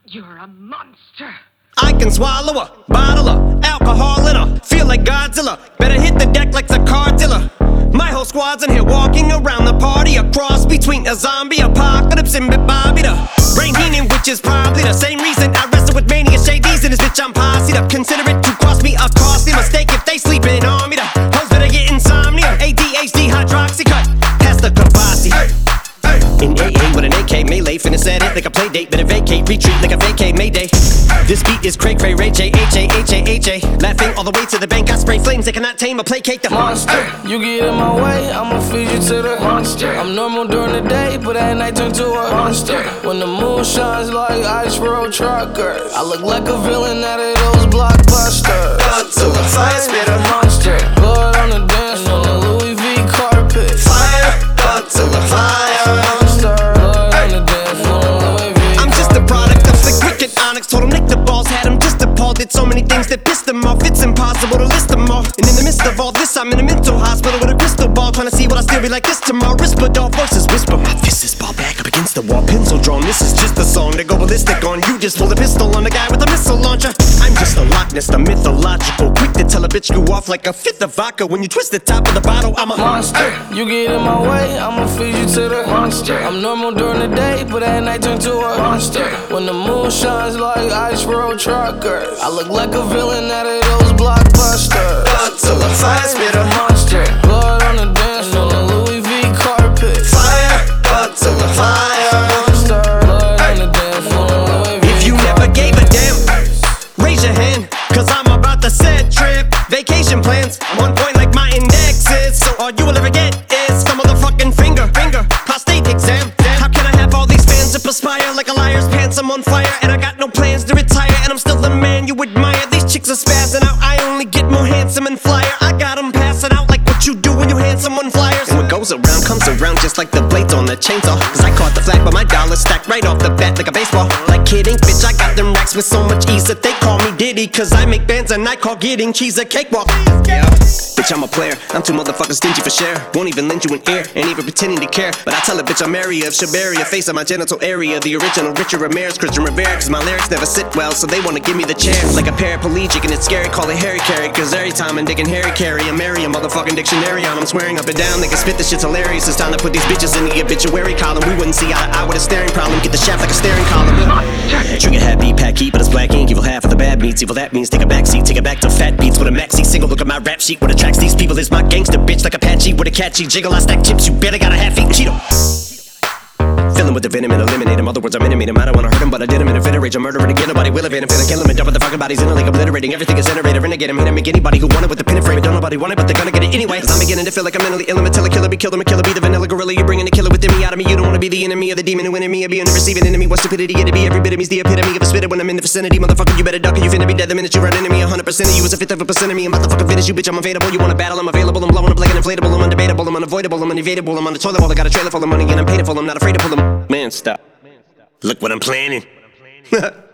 You're a monster. I can swallow a bottle of alcohol in her. Feel like Godzilla. Better hit the deck like the car dealer. My whole squad's in here walking around the party. A cross between a zombie apocalypse and Bobby the Brain Heenan, which is probably the same reason I wrestle with mania shades in this bitch. I'm posse'd up. Consider it to cost me a costly mistake if they sleeping on me. The hoes better get insomnia. ADHD hydroxy cut. Pass the Kabasi. In AA with an AK melee, finna set it like a play date. Better vacate, retreat like a vacate Mayday. This beat is cray cray, Ray J, H-A, laughing all the way to the bank. I spray flames, they cannot tame or placate the monster. You get in my way, I'ma feed you to the monster. I'm normal during the day, but at night turn to a monster. When the moon shines like ice road truckers, I look like a villain out of those blockbusters. To the fire spitter, monster. Blood on the dance floor, the Louis V carpet. fire, to the fire. I'm just a product of slick wicked onyx. Told him lick the balls, had him just appalled. Did so many things that pissed him off. It's impossible to list them all. And in the midst of all this, I'm in a mental hospital with a crystal ball, trying to see what I still be like this tomorrow. Rispadol voices whisper, my fist is ball back up against the wall, pencil drawn. This is just a song to go ballistic on. You just pull a pistol on the guy with a missile launcher. I'm just a Loch Ness, the mythological, quick to tell a bitch you off like a fifth of vodka. When you twist the top of the bottle, I'm a monster. You get in my way, I'ma feed you to the monster. I'm normal during the day, but at night turn to a monster. When the moon shines like ice road truckers, I look like a villain out of those blockbusters. to the fire spitter, monster. Blood on the dance floor, the Louis V carpet. fire, to the fire. Monster. Blood on the dance floor, Louis V. If you never gave a damn, raise your hand, cause I'm about to set trip. Vacation plans, I'm on point like my index is. So all you will ever get is some motherfucking finger. Prostate exam. How can I have all these fans that perspire like a liar's pants? I'm on fire and I got no plans to retire, and I'm still the man you admire. These chicks are spazzing out, I only get more handsome and flyer. I got them passing out like what you do when you hand someone flyers. And what goes around comes around just like the blades on the chainsaw. Cause I caught the flag but my dollar stacked right off the bat like a baseball. Like kidding, bitch, I got them racks with so much ease that they call me Diddy. Cause I make bands and I call getting cheese a cakewalk. Yeah, bitch, I'm a player, I'm too motherfucking stingy for share. Won't even lend you an ear, ain't even pretending to care. But I tell a bitch I'm area of Shabaria, face of my genital area. The original Richard Ramirez, Christian Rivera. Cause my lyrics never sit well, so they wanna give me the chair. Like a paraplegic and it's scary, call it Harry Carry. Cause every time I'm digging Harry Carry, I marry a motherfucking dictionary on. I'm swearing up and down, they can spit this shit's hilarious. It's time to put these bitches in the obituary column. We wouldn't see eye to eye with a staring problem. Get the shaft like a staring column. Trigger happy, pack heat, but it's black ink. Evil half of the bad meats, evil that means take a backseat. Take it back to fat beats with a maxi single. Look at my rap sheet, what attracts these people is my gangster bitch. Like Apache with a catchy jiggle. I stack chips, you better got a half-eaten Cheeto. Fill him with the venom and eliminate him. Other words, I'm intimate him. I don't wanna hurt him, but I did him in a fit of rage. I'm murdering again, nobody will evade him. Finna kill him and dump the fucking bodies in a lake, obliterating everything is iterator. Renegade him, hit him, make anybody who want it with the pin and frame. Don't nobody want it, but they're gonna get it anyway. Cause I'm beginning to feel like I'm mentally ill. I'm a killer, be killed, I'm a killer, be the vanilla gorilla. You're bringing the killer within me out of me. You don't wanna be the enemy of the demon who in me. Or be in the receiving enemy. What stupidity it'd be. Every bit of me's the epitome of a spitter when I'm in the vicinity. Motherfucker, you better duck or you finna be dead the minute you run into me. 100% of you is a fifth of a percent of me. I'm about to fucking finish you, bitch. I'm available. You wanna battle? I'm available. I'm blowing up like an inflatable. I'm undebatable. I'm unavoidable. I'm unevadable. I'm on the toilet bowl. I got a trailer full of money and I'm paid for. I'm not afraid to pull them. Man, stop. Look what I'm planning.